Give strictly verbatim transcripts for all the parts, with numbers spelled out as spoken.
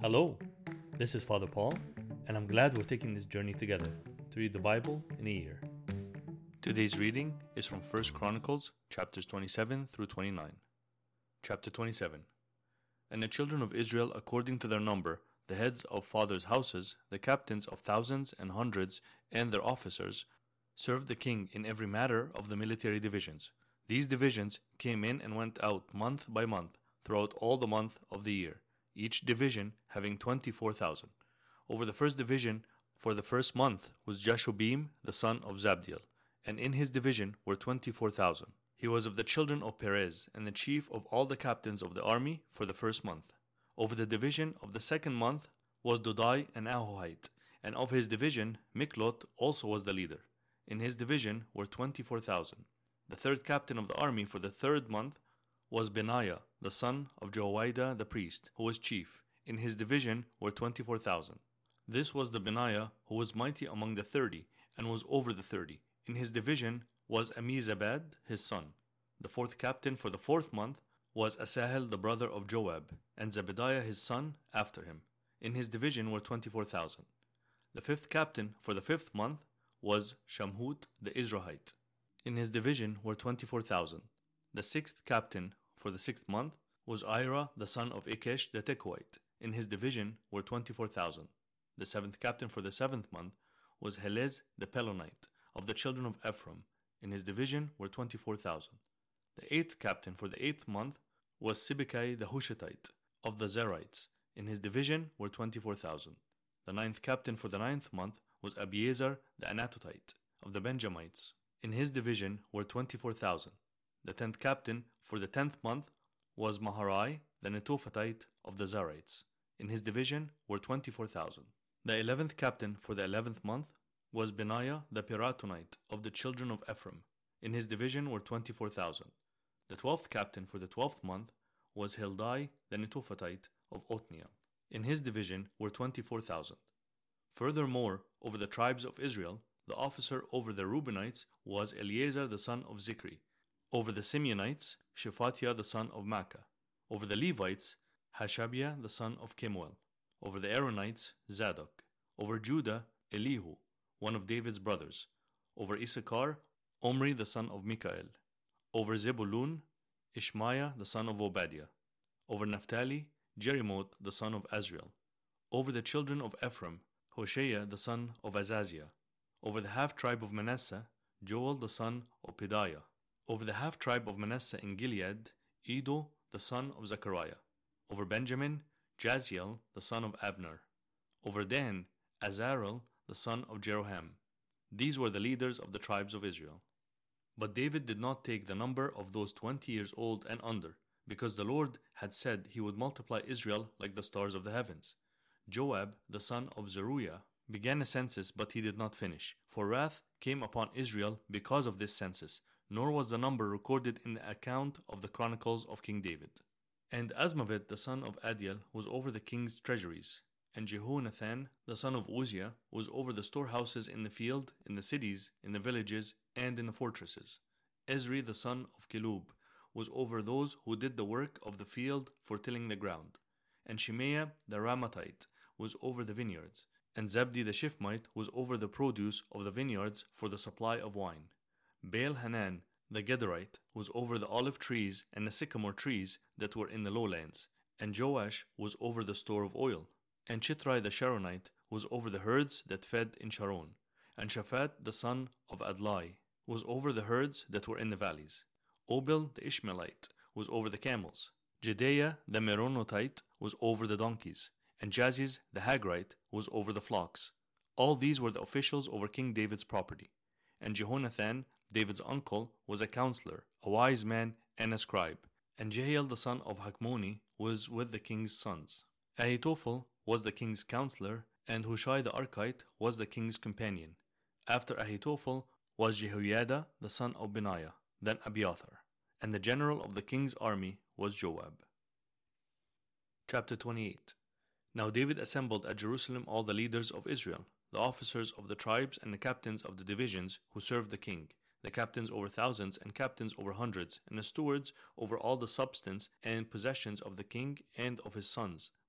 Hello, this is Father Paul, and I'm glad we're taking this journey together to read the Bible in a year. Today's reading is from First Chronicles, chapters twenty-seven through twenty-nine. Chapter twenty-seven. And the children of Israel according to their number, the heads of fathers' houses, the captains of thousands and hundreds, and their officers, served the king in every matter of the military divisions. These divisions came in and went out month by month, throughout all the month of the year, each division having twenty-four thousand. Over the first division for the first month was Jashobeam the son of Zabdiel, and in his division were twenty-four thousand. He was of the children of Perez, and the chief of all the captains of the army for the first month. Over the division of the second month was Dodai and Ahohite, and of his division Miklot also was the leader. In his division were twenty-four thousand. The third captain of the army for the third month was Benaiah, the son of Jehoiada the priest, who was chief. In his division were twenty-four thousand. This was the Benaiah who was mighty among the thirty, and was over the thirty. In his division was Amizabad, his son. The fourth captain for the fourth month was Asahel, the brother of Joab, and Zebediah his son after him. In his division were twenty-four thousand. The fifth captain for the fifth month was Shamhut the Israelite. In his division were twenty-four thousand. The sixth captain for the sixth month was Ira the son of Ikesh the Tekoite. In his division were twenty-four thousand. The seventh captain for the seventh month was Helez the Pelonite of the children of Ephraim. In his division were twenty-four thousand. The eighth captain for the eighth month was Sibbecai the Hushathite of the Zerites. In his division were twenty-four thousand. The ninth captain for the ninth month was Abiezer the Anatotite of the Benjamites. In his division were twenty-four thousand. The tenth captain for the tenth month was Maharai the Netophathite of the Zerites. In his division were twenty-four thousand. The eleventh captain for the eleventh month was Benaiah the Piratonite of the children of Ephraim. In his division were twenty-four thousand. The twelfth captain for the twelfth month was Hildai the Netophathite of Othniel. In his division were twenty-four thousand. Furthermore, over the tribes of Israel, the officer over the Reubenites was Eleazar the son of Zikri. Over the Simeonites, Shephatiah the son of Makkah. Over the Levites, Hashabiah the son of Kemuel. Over the Aaronites, Zadok. Over Judah, Elihu, one of David's brothers. Over Issachar, Omri the son of Mikael. Over Zebulun, Ishmaiah the son of Obadiah. Over Naphtali, Jerimoth the son of Azriel. Over the children of Ephraim, Hoshea the son of Azaziah. Over the half-tribe of Manasseh, Joel the son of Pedaiah. Over the half-tribe of Manasseh in Gilead, Edo the son of Zechariah. Over Benjamin, Jaziel the son of Abner. Over Dan, Azarel the son of Jeroham. These were the leaders of the tribes of Israel. But David did not take the number of those twenty years old and under, because the Lord had said he would multiply Israel like the stars of the heavens. Joab the son of Zeruiah began a census, but he did not finish, for wrath came upon Israel because of this census, nor was the number recorded in the account of the chronicles of King David. And Asmaveth the son of Adiel was over the king's treasuries, and Jehonathan the son of Uzziah was over the storehouses in the field, in the cities, in the villages, and in the fortresses. Ezri the son of Kelub was over those who did the work of the field for tilling the ground, and Shimea the Ramathite was over the vineyards, and Zabdi the Shifmite was over the produce of the vineyards for the supply of wine. Baal-Hanan the Gederite was over the olive trees and the sycamore trees that were in the lowlands, and Joash was over the store of oil. And Chitrai the Sharonite was over the herds that fed in Sharon, and Shaphat the son of Adlai was over the herds that were in the valleys. Obil the Ishmaelite was over the camels. Jedaiah the Meronotite was over the donkeys, and Jaziz the Hagrite was over the flocks. All these were the officials over King David's property. And Jehonathan, David's uncle, was a counselor, a wise man, and a scribe. And Jehiel the son of Hakmoni was with the king's sons. Ahitophel was the king's counselor, and Hushai the Archite was the king's companion. After Ahitophel was Jehoiada the son of Benaiah, then Abiathar. And the general of the king's army was Joab. Chapter twenty-eight. Now David assembled at Jerusalem all the leaders of Israel, the officers of the tribes and the captains of the divisions who served the king, the captains over thousands and captains over hundreds, and the stewards over all the substance and possessions of the king and of his sons,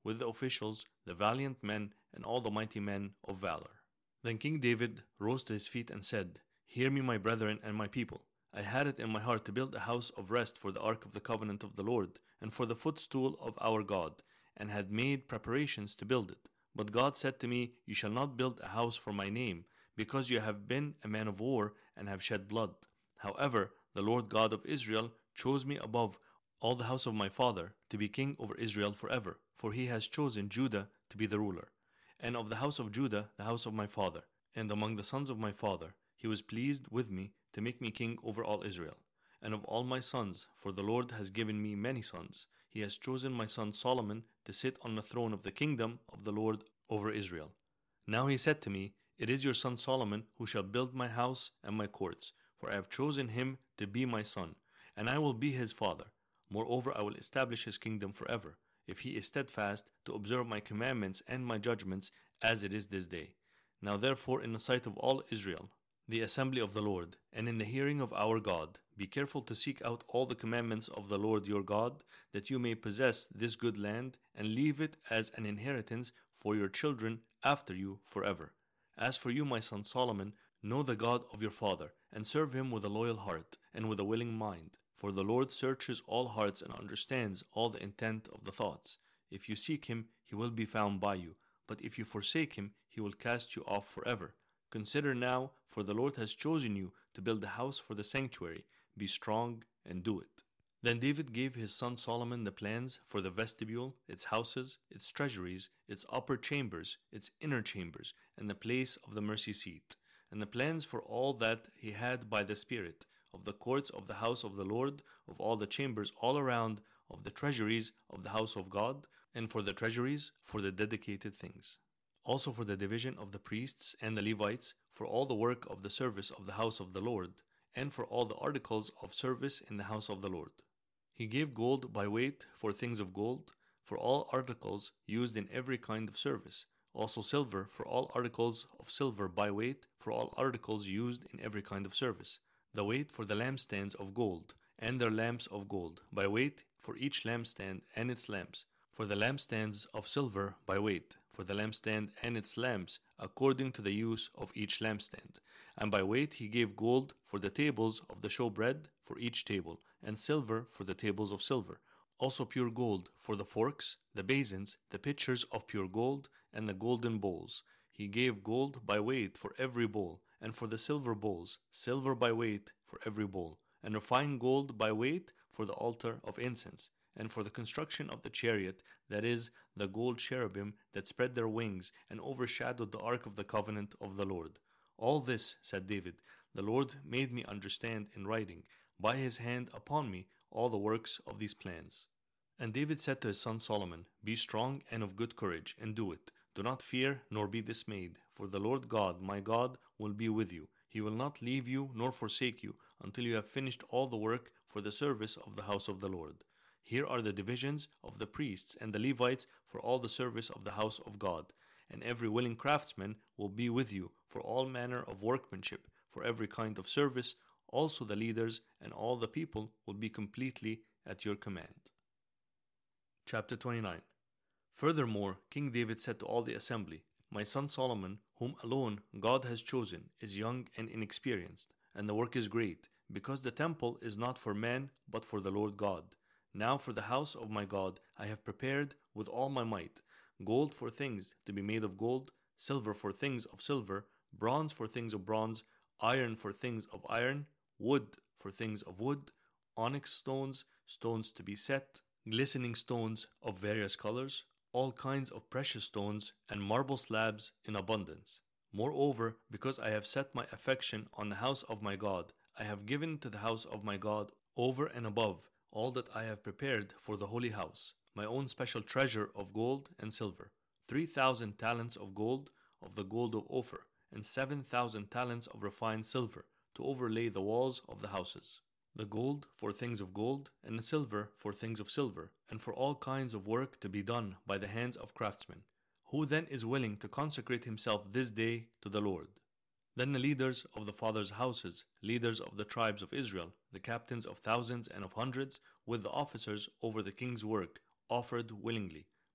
with the officials, the valiant men, and all the mighty men of valor. Then King David rose to his feet and said, Hear me, my brethren and my people. I had it in my heart to build a house of rest for the ark of the covenant of the Lord, and for the footstool of our God, and had made preparations to build it. But God said to me, You shall not build a house for my name, because you have been a man of war and have shed blood. However, the Lord God of Israel chose me above all the house of my father to be king over Israel forever, for he has chosen Judah to be the ruler. And of the house of Judah, the house of my father, and among the sons of my father, he was pleased with me to make me king over all Israel. And of all my sons, for the Lord has given me many sons, he has chosen my son Solomon to sit on the throne of the kingdom of the Lord over Israel. Now he said to me, It is your son Solomon who shall build my house and my courts, for I have chosen him to be my son, and I will be his father. Moreover, I will establish his kingdom forever, if he is steadfast to observe my commandments and my judgments, as it is this day. Now therefore, in the sight of all Israel, the assembly of the Lord, and in the hearing of our God, be careful to seek out all the commandments of the Lord your God, that you may possess this good land, and leave it as an inheritance for your children after you forever. As for you, my son Solomon, know the God of your father, and serve him with a loyal heart, and with a willing mind. For the Lord searches all hearts and understands all the intent of the thoughts. If you seek him, he will be found by you. But if you forsake him, he will cast you off forever. Consider now, for the Lord has chosen you to build a house for the sanctuary. Be strong and do it. Then David gave his son Solomon the plans for the vestibule, its houses, its treasuries, its upper chambers, its inner chambers, and the place of the mercy seat, and the plans for all that he had by the Spirit, of the courts of the house of the Lord, of all the chambers all around, of the treasuries of the house of God, and for the treasuries for the dedicated things. Also for the division of the priests and the Levites, for all the work of the service of the house of the Lord, and for all the articles of service in the house of the Lord. He gave gold by weight for things of gold, for all articles used in every kind of service, also silver for all articles of silver by weight, for all articles used in every kind of service. The weight for the lampstands of gold, and their lamps of gold, by weight for each lampstand and its lamps, for the lampstands of silver by weight, for the lampstand and its lamps, according to the use of each lampstand. And by weight he gave gold for the tables of the showbread for each table, and silver for the tables of silver. Also pure gold for the forks, the basins, the pitchers of pure gold, and the golden bowls. He gave gold by weight for every bowl, and for the silver bowls, silver by weight for every bowl, and refined gold by weight for the altar of incense, and for the construction of the chariot, that is, the gold cherubim that spread their wings and overshadowed the ark of the covenant of the Lord. All this, said David, the Lord made me understand in writing, by his hand upon me, all the works of these plans. And David said to his son Solomon, Be strong and of good courage, and do it. Do not fear, nor be dismayed, for the Lord God, my God, will be with you. He will not leave you, nor forsake you, until you have finished all the work for the service of the house of the Lord. Here are the divisions of the priests and the Levites for all the service of the house of God. And every willing craftsman will be with you for all manner of workmanship, for every kind of service. Also the leaders and all the people will be completely at your command. Chapter twenty-nine. Furthermore, King David said to all the assembly, My son Solomon, whom alone God has chosen, is young and inexperienced, and the work is great, because the temple is not for man, but for the Lord God. Now for the house of my God I have prepared with all my might, gold for things to be made of gold, silver for things of silver, bronze for things of bronze, iron for things of iron, wood for things of wood, onyx stones, stones to be set, glistening stones of various colors, all kinds of precious stones, and marble slabs in abundance. Moreover, because I have set my affection on the house of my God, I have given to the house of my God over and above all that I have prepared for the holy house, my own special treasure of gold and silver, three thousand talents of gold, of the gold of Ophir, and seven thousand talents of refined silver, to overlay the walls of the houses. The gold for things of gold, and the silver for things of silver, and for all kinds of work to be done by the hands of craftsmen. Who then is willing to consecrate himself this day to the Lord? Then the leaders of the fathers' houses, leaders of the tribes of Israel, the captains of thousands and of hundreds, with the officers over the king's work, offered willingly.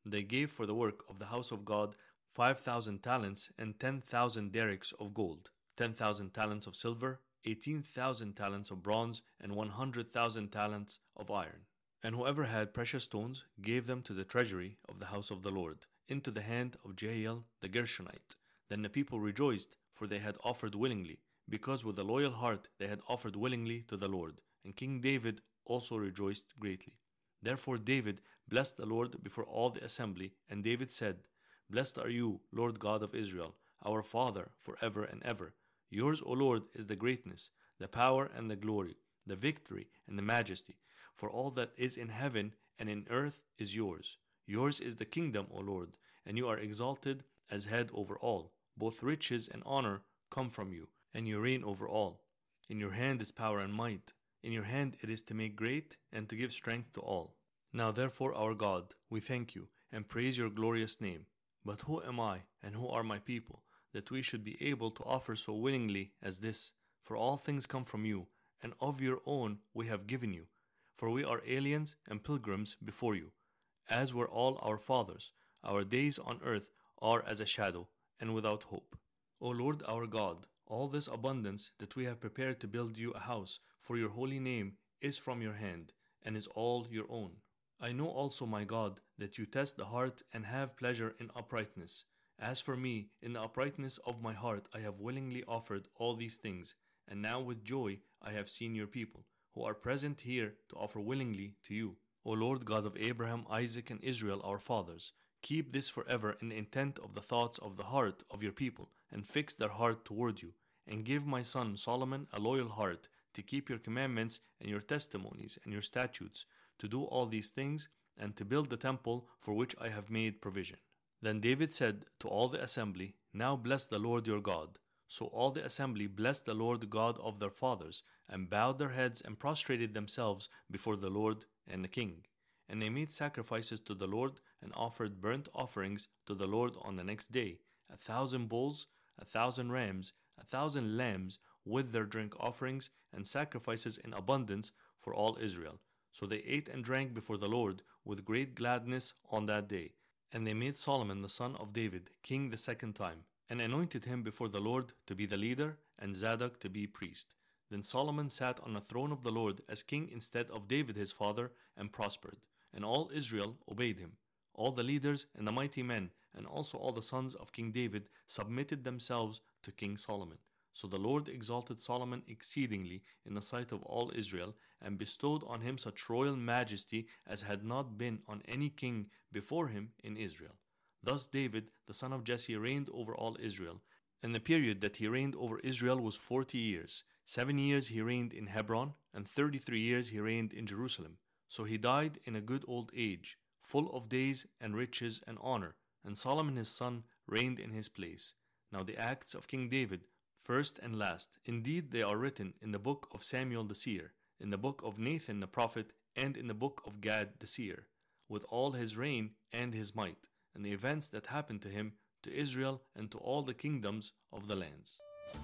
They gave for the work of the house of God five thousand talents and ten thousand derricks of gold, ten thousand talents of silver, eighteen thousand talents of bronze, and one hundred thousand talents of iron. And whoever had precious stones gave them to the treasury of the house of the Lord, into the hand of Jehiel the Gershonite. Then the people rejoiced, for they had offered willingly, because with a loyal heart they had offered willingly to the Lord. And King David also rejoiced greatly. Therefore David blessed the Lord before all the assembly, and David said, Blessed are you, Lord God of Israel, our Father, forever and ever. Yours, O Lord, is the greatness, the power and the glory, the victory and the majesty. For all that is in heaven and in earth is yours. Yours is the kingdom, O Lord, and you are exalted as head over all. Both riches and honor come from you, and you reign over all. In your hand is power and might. In your hand it is to make great and to give strength to all. Now therefore, our God, we thank you and praise your glorious name. But who am I, and who are my people, that we should be able to offer so willingly as this? For all things come from you, and of your own we have given you. For we are aliens and pilgrims before you, as were all our fathers. Our days on earth are as a shadow, and without hope. O Lord our God, all this abundance that we have prepared to build you a house for your holy name is from your hand, and is all your own. I know also, my God, that you test the heart and have pleasure in uprightness. As for me, in the uprightness of my heart I have willingly offered all these things, and now with joy I have seen your people, who are present here to offer willingly to you. O Lord God of Abraham, Isaac, and Israel our fathers, keep this forever in the intent of the thoughts of the heart of your people, and fix their heart toward you, and give my son Solomon a loyal heart, to keep your commandments and your testimonies and your statutes, to do all these things, and to build the temple for which I have made provision. Then David said to all the assembly, Now bless the Lord your God. So all the assembly blessed the Lord God of their fathers, and bowed their heads and prostrated themselves before the Lord and the king. And they made sacrifices to the Lord, and offered burnt offerings to the Lord on the next day, a thousand bulls, a thousand rams, a thousand lambs, with their drink offerings, and sacrifices in abundance for all Israel. So they ate and drank before the Lord with great gladness on that day. And they made Solomon the son of David king the second time, and anointed him before the Lord to be the leader, and Zadok to be priest. Then Solomon sat on the throne of the Lord as king instead of David his father, and prospered. And all Israel obeyed him. All the leaders and the mighty men, and also all the sons of King David, submitted themselves to King Solomon. So the Lord exalted Solomon exceedingly in the sight of all Israel, and bestowed on him such royal majesty as had not been on any king before him in Israel. Thus David, the son of Jesse, reigned over all Israel. And the period that he reigned over Israel was forty years. Seven years he reigned in Hebron, and thirty-three years he reigned in Jerusalem. So he died in a good old age, full of days and riches and honor, and Solomon his son reigned in his place. Now the acts of King David, first and last, indeed they are written in the book of Samuel the seer, in the book of Nathan the prophet, and in the book of Gad the seer, with all his reign and his might, and the events that happened to him, to Israel, and to all the kingdoms of the lands.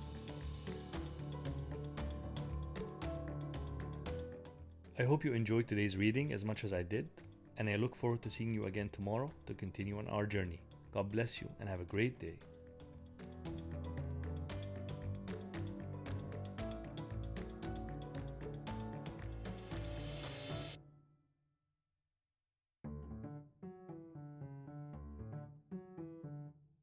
I hope you enjoyed today's reading as much as I did, and I look forward to seeing you again tomorrow to continue on our journey. God bless you and have a great day.